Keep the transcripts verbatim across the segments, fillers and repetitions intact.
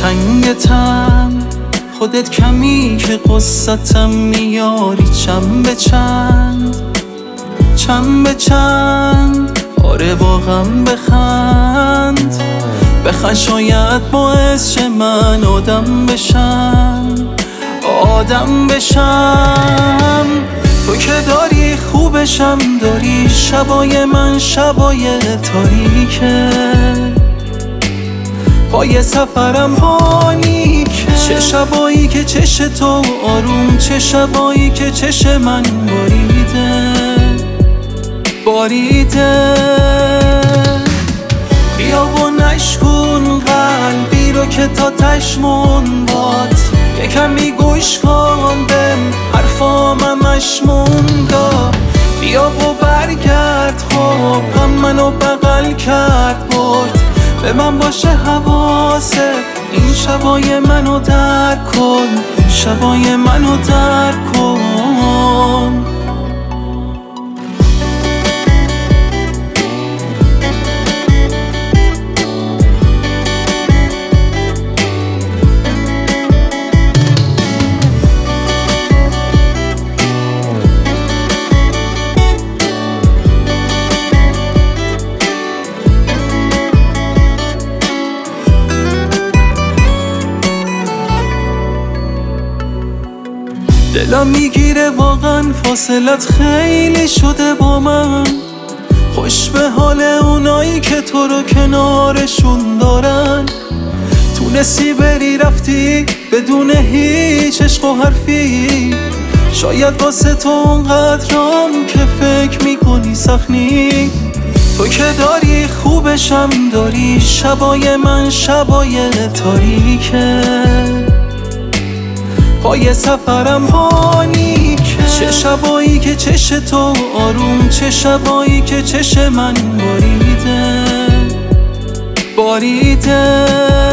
تنگ تن خودت کمی که قصتم میاری چند به چند چند به چند آره با غم بخند بخند شاید باعث شه من آدم بشم آدم بشم تو که داری خوبشم داری شبای من شبای تاریکه پای سفرم پانیکه چه شبایی که چش تو آروم چه شبایی که چش من باریده باریده بیا و نشکن قلبی رو که تا تشمون باد یکمی گوش کن به حرفام مشموندا بیا و برگرد خواب غم منو بغل کرد برد به من باشه حواسه این شبای منو درک کن شبای منو درک کن دلم میگیره واقعا فاصلت خیلی شده با من خوش به حال اونایی که تو رو کنارشون دارن تونستی بری رفتی بدون هیچ عشق و حرفی شاید واسه تو اونقدرام که فکر میکنی سخنی تو که داری خوبشم داری شبای من شبای تاریکه پای سفرم پانیکه چه شبایی که چش تو آروم چه شبایی که چش من باریده باریده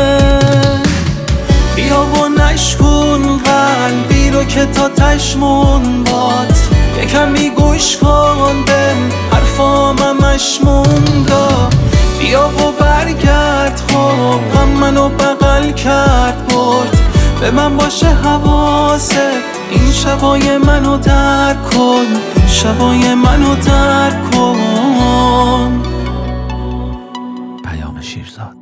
بیا و نشکن قلبی رو که تا تشمون باد یکمی گوش کن به حرفام مشموندا بیا و برگرد خواب غم منو بغل کرد برد به من باشه حواسه این شبای منو درک کن شبای منو درک کن. پیام شیرزاد.